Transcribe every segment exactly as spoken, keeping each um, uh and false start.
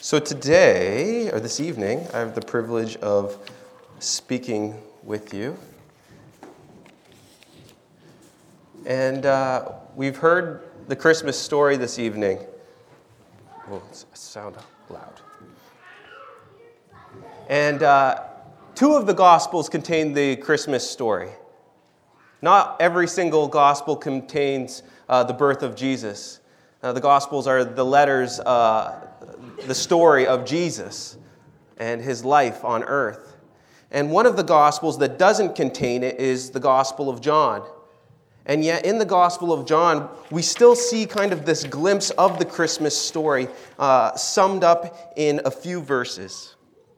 So today, or this evening, I have the privilege of speaking with you. And uh, we've heard the Christmas story this evening. Oh, it's sound loud. And uh, two of the Gospels contain the Christmas story. Not every single Gospel contains uh, the birth of Jesus. Uh, the Gospels are the letters, uh, the story of Jesus and his life on earth. And one of the Gospels that doesn't contain it is the Gospel of John. And yet in the Gospel of John, we still see kind of this glimpse of the Christmas story uh, summed up in a few verses.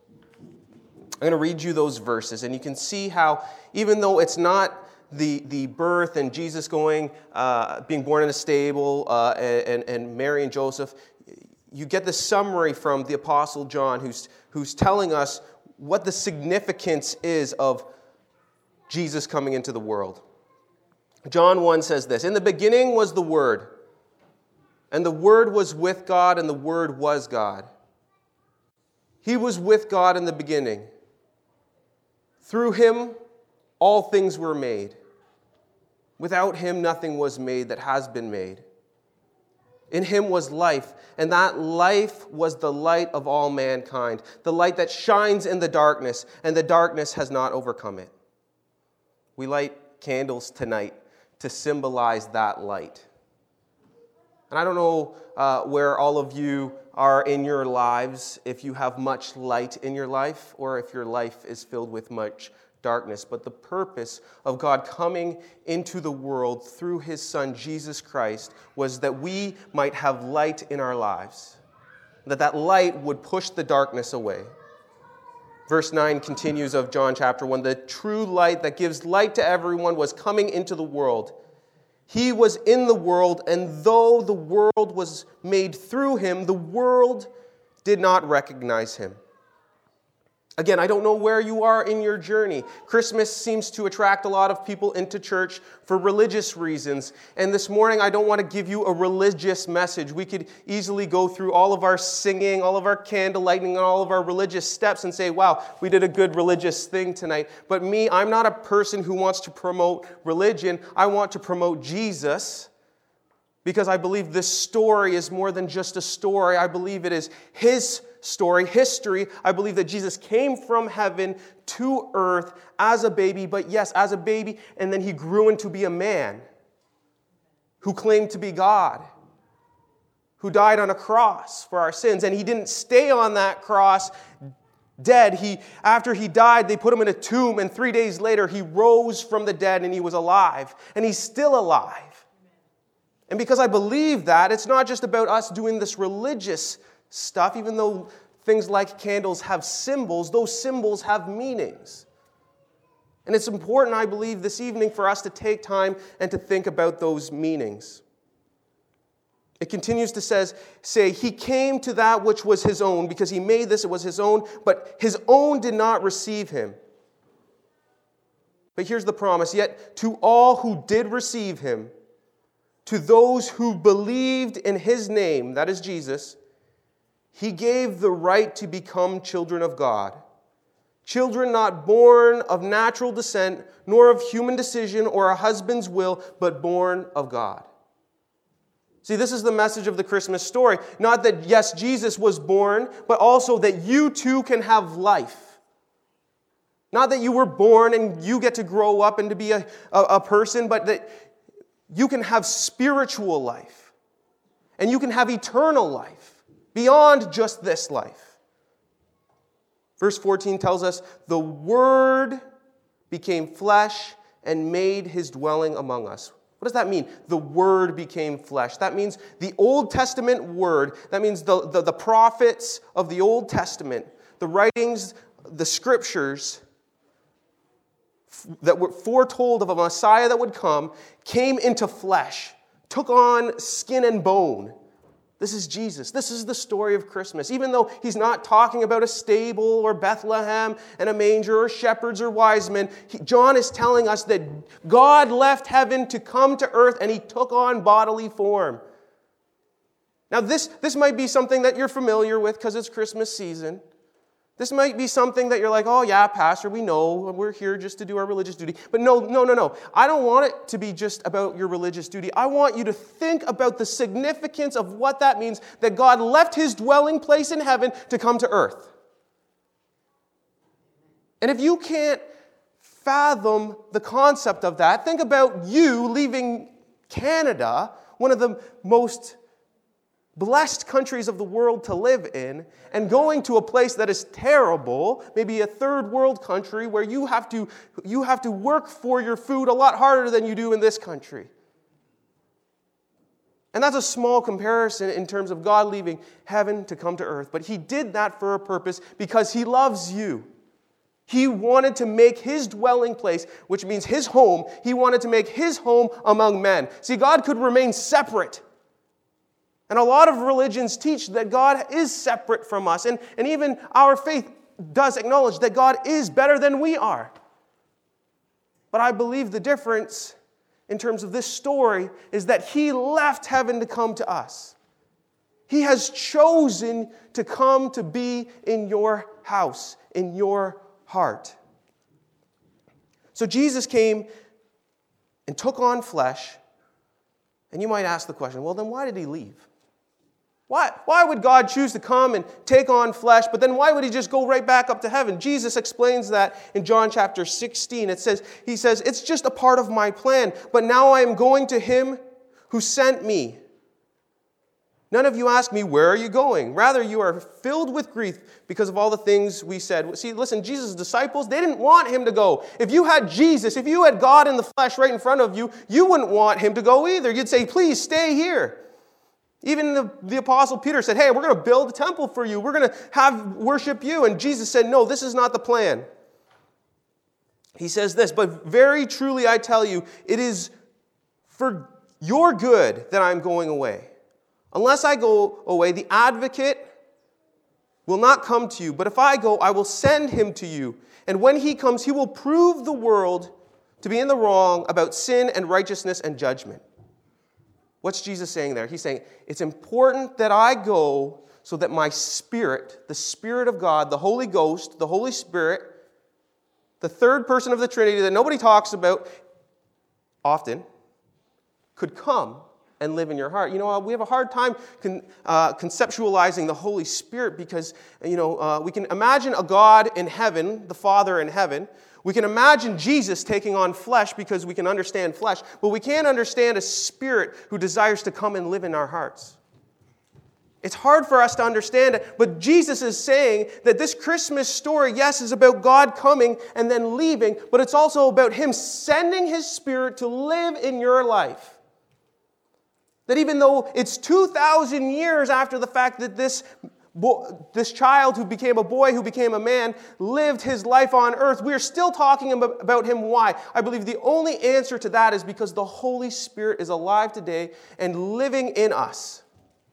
I'm going to read you those verses, and you can see how, even though it's not the, the birth and Jesus going, uh, being born in a stable, uh, and, and Mary and Joseph, you get the summary from the Apostle John, who's, who's telling us what the significance is of Jesus coming into the world. John one says this, "In the beginning was the Word, and the Word was with God, and the Word was God. He was with God in the beginning. Through him all things were made. Without him nothing was made that has been made. In him was life, and that life was the light of all mankind, the light that shines in the darkness, and the darkness has not overcome it." We light candles tonight to symbolize that light. And I don't know uh, where all of you are in your lives, if you have much light in your life, or if your life is filled with much darkness. But the purpose of God coming into the world through his Son, Jesus Christ, was that we might have light in our lives, that that light would push the darkness away. Verse nine continues of John chapter one, "The true light that gives light to everyone was coming into the world. He was in the world, and though the world was made through him, the world did not recognize him." Again, I don't know where you are in your journey. Christmas seems to attract a lot of people into church for religious reasons. And this morning, I don't want to give you a religious message. We could easily go through all of our singing, all of our candle lighting, and all of our religious steps and say, wow, we did a good religious thing tonight. But me, I'm not a person who wants to promote religion. I want to promote Jesus, because I believe this story is more than just a story. I believe it is his story, history. I believe that Jesus came from heaven to earth as a baby, but yes, as a baby, and then he grew into be a man who claimed to be God, who died on a cross for our sins. And he didn't stay on that cross dead. He, after he died, they put him in a tomb, and three days later, he rose from the dead, and he was alive, and he's still alive. And because I believe that, it's not just about us doing this religious stuff, even though things like candles have symbols, those symbols have meanings. And it's important, I believe, this evening for us to take time and to think about those meanings. It continues to says, say, "He came to that which was his own," because he made this, it was his own, but his own did not receive him. But here's the promise, "Yet to all who did receive him, to those who believed in his name," that is Jesus, "he gave the right to become children of God. Children not born of natural descent, nor of human decision or a husband's will, but born of God." See, this is the message of the Christmas story. Not that, yes, Jesus was born, but also that you too can have life. Not that you were born and you get to grow up and to be a, a, a person, but that you can have spiritual life. And you can have eternal life. Beyond just this life. Verse fourteen tells us, "The Word became flesh and made his dwelling among us." What does that mean? The Word became flesh. That means the Old Testament Word. That means the, the, the prophets of the Old Testament, the writings, the scriptures that were foretold of a Messiah that would come, came into flesh, took on skin and bone. This is Jesus. This is the story of Christmas. Even though he's not talking about a stable or Bethlehem and a manger or shepherds or wise men, he, John is telling us that God left heaven to come to earth, and he took on bodily form. Now, this, this might be something that you're familiar with because it's Christmas season. This might be something that you're like, oh yeah, Pastor, we know, we're here just to do our religious duty. But no, no, no, no. I don't want it to be just about your religious duty. I want you to think about the significance of what that means, that God left his dwelling place in heaven to come to earth. And if you can't fathom the concept of that, think about you leaving Canada, one of the most blessed countries of the world to live in, and going to a place that is terrible, maybe a third world country where you have to you have to work for your food a lot harder than you do in this country. And that's a small comparison in terms of God leaving heaven to come to earth, but he did that for a purpose because he loves you. He wanted to make his dwelling place, which means his home, he wanted to make his home among men. See, God could remain separate. And a lot of religions teach that God is separate from us. And, and even our faith does acknowledge that God is better than we are. But I believe the difference in terms of this story is that he left heaven to come to us. He has chosen to come to be in your house, in your heart. So Jesus came and took on flesh. And you might ask the question, well, then why did he leave? Why, why would God choose to come and take on flesh, but then why would he just go right back up to heaven? Jesus explains that in John chapter sixteen. It says, he says, it's just a part of my plan, but now I am going to him who sent me. None of you ask me, where are you going? Rather, you are filled with grief because of all the things we said. See, listen, Jesus' disciples, they didn't want him to go. If you had Jesus, if you had God in the flesh right in front of you, you wouldn't want him to go either. You'd say, please stay here. Even the, the Apostle Peter said, hey, we're going to build a temple for you. We're going to have worship you. And Jesus said, no, this is not the plan. He says this, but very truly I tell you, it is for your good that I'm going away. Unless I go away, the advocate will not come to you. But if I go, I will send him to you. And when he comes, he will prove the world to be in the wrong about sin and righteousness and judgment. What's Jesus saying there? He's saying, it's important that I go so that my Spirit, the Spirit of God, the Holy Ghost, the Holy Spirit, the third person of the Trinity that nobody talks about often, could come and live in your heart. You know, we have a hard time con, uh, conceptualizing the Holy Spirit because, you know, uh, we can imagine a God in heaven, the Father in heaven. We can imagine Jesus taking on flesh because we can understand flesh, but we can't understand a spirit who desires to come and live in our hearts. It's hard for us to understand it, but Jesus is saying that this Christmas story, yes, is about God coming and then leaving, but it's also about him sending his Spirit to live in your life. That even though it's two thousand years after the fact that this This child who became a boy, who became a man, lived his life on earth, we are still talking about him. Why? I believe the only answer to that is because the Holy Spirit is alive today and living in us.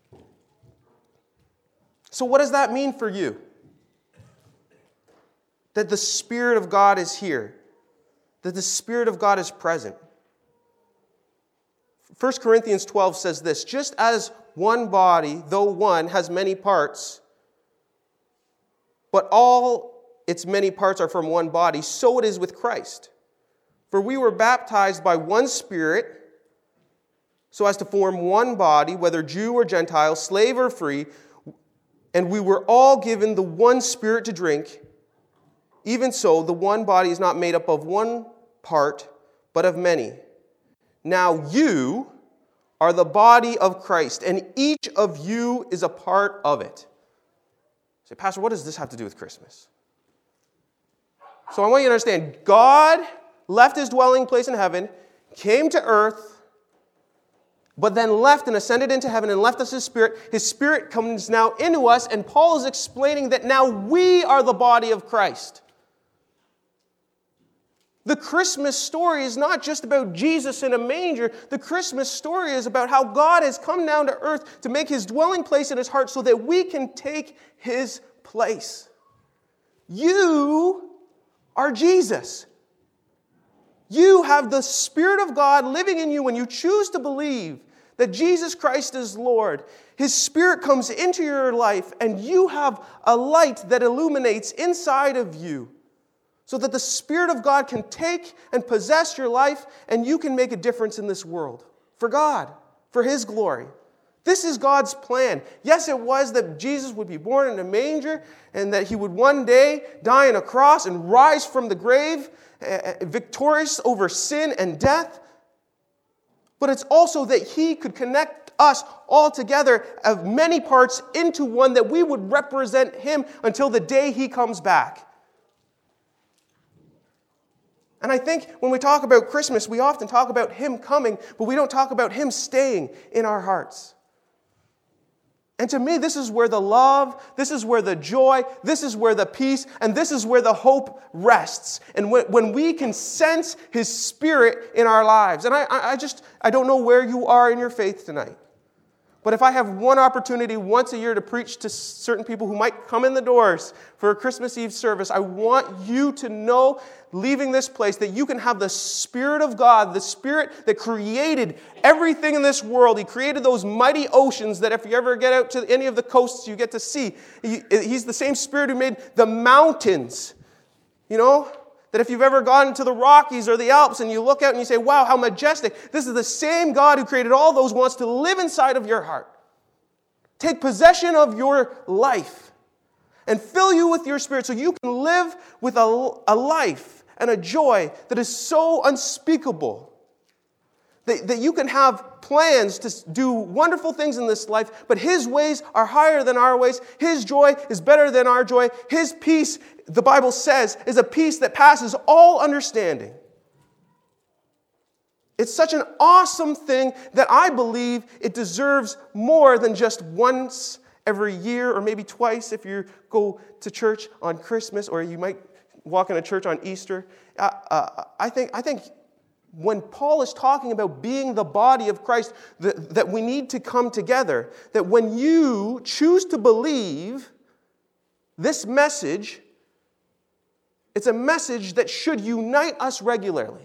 So what does that mean for you? That the Spirit of God is here. That the Spirit of God is present. First Corinthians twelve says this, just as one body, though one, has many parts, but all its many parts are from one body, so it is with Christ. For we were baptized by one Spirit, so as to form one body, whether Jew or Gentile, slave or free, and we were all given the one Spirit to drink. Even so, the one body is not made up of one part, but of many. Now you are the body of Christ, and each of you is a part of it. Say, Pastor, what does this have to do with Christmas? So I want you to understand, God left his dwelling place in heaven, came to earth, but then left and ascended into heaven and left us his Spirit. His Spirit comes now into us, and Paul is explaining that now we are the body of Christ. The Christmas story is not just about Jesus in a manger. The Christmas story is about how God has come down to earth to make his dwelling place in his heart so that we can take his place. You are Jesus. You have the Spirit of God living in you when you choose to believe that Jesus Christ is Lord, His Spirit comes into your life, and you have a light that illuminates inside of you, so that the Spirit of God can take and possess your life, and you can make a difference in this world for God, for His glory. This is God's plan. Yes, it was that Jesus would be born in a manger and that He would one day die on a cross and rise from the grave, uh, victorious over sin and death. But it's also that He could connect us all together of many parts into one, that we would represent Him until the day He comes back. And I think when we talk about Christmas, we often talk about Him coming, but we don't talk about Him staying in our hearts. And to me, this is where the love, this is where the joy, this is where the peace, and this is where the hope rests. And when, when we can sense His Spirit in our lives. And I, I just, I don't know where you are in your faith tonight. But if I have one opportunity once a year to preach to certain people who might come in the doors for a Christmas Eve service, I want you to know, leaving this place, that you can have the Spirit of God, the Spirit that created everything in this world. He created those mighty oceans that if you ever get out to any of the coasts, you get to see. He, he's the same Spirit who made the mountains, you know? That if you've ever gone to the Rockies or the Alps and you look out and you say, wow, how majestic. This is the same God who created all those, wants to live inside of your heart. Take possession of your life and fill you with your Spirit so you can live with a, a life and a joy that is so unspeakable. That, that you can have plans to do wonderful things in this life, but His ways are higher than our ways. His joy is better than our joy. His peace, the Bible says, is a peace that passes all understanding. It's such an awesome thing that I believe it deserves more than just once every year, or maybe twice if you go to church on Christmas, or you might walk in a church on Easter. Uh, uh, I think, I think when Paul is talking about being the body of Christ, that, that we need to come together, that when you choose to believe this message, it's a message that should unite us regularly.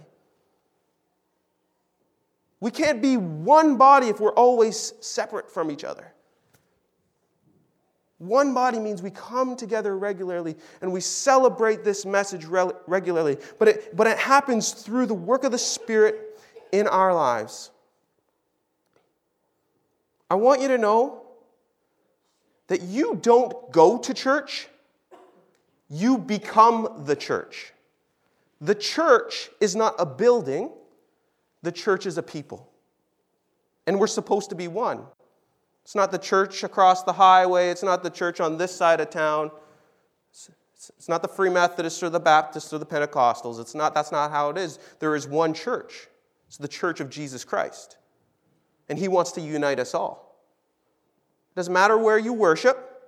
We can't be one body if we're always separate from each other. One body means we come together regularly and we celebrate this message re- regularly. But it, but it happens through the work of the Spirit in our lives. I want you to know that you don't go to church, you become the church. The church is not a building, the church is a people. And we're supposed to be one. It's not the church across the highway. It's not the church on this side of town. It's, it's not the Free Methodists or the Baptists or the Pentecostals. It's not. That's not how it is. There is one church. It's the church of Jesus Christ. And He wants to unite us all. It doesn't matter where you worship.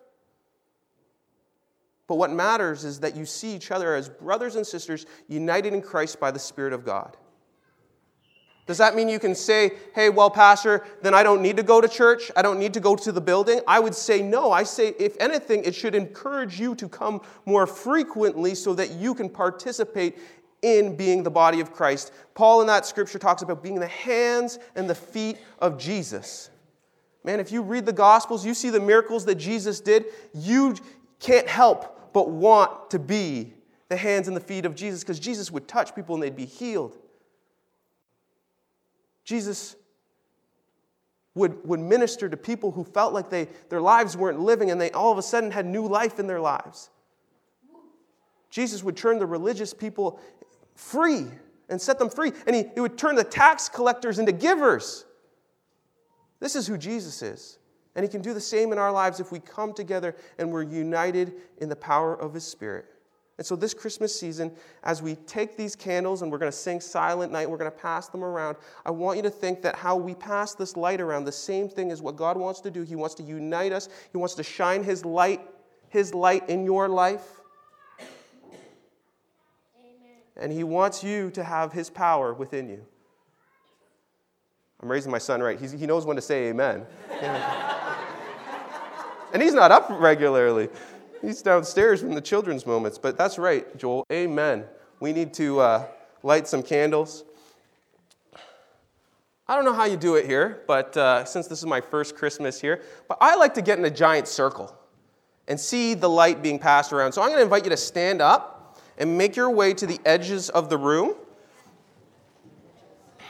But what matters is that you see each other as brothers and sisters united in Christ by the Spirit of God. Does that mean you can say, hey, well, Pastor, then I don't need to go to church? I don't need to go to the building? I would say no. I say, if anything, it should encourage you to come more frequently so that you can participate in being the body of Christ. Paul in that scripture talks about being the hands and the feet of Jesus. Man, if you read the Gospels, you see the miracles that Jesus did, you can't help but want to be the hands and the feet of Jesus, because Jesus would touch people and they'd be healed. Jesus would, would minister to people who felt like they their lives weren't living, and they all of a sudden had new life in their lives. Jesus would turn the religious people free and set them free. And he, he would turn the tax collectors into givers. This is who Jesus is. And He can do the same in our lives if we come together and we're united in the power of His Spirit. And so this Christmas season, as we take these candles and we're going to sing Silent Night, we're going to pass them around, I want you to think that how we pass this light around, the same thing is what God wants to do. He wants to unite us. He wants to shine His light, His light in your life. Amen. And He wants you to have His power within you. I'm raising my son right. He's, he knows when to say amen. And he's not up regularly. He's downstairs in the children's moments, but that's right, Joel. Amen. We need to uh, light some candles. I don't know how you do it here, but uh, since this is my first Christmas here, but I like to get in a giant circle and see the light being passed around. So I'm going to invite you to stand up and make your way to the edges of the room.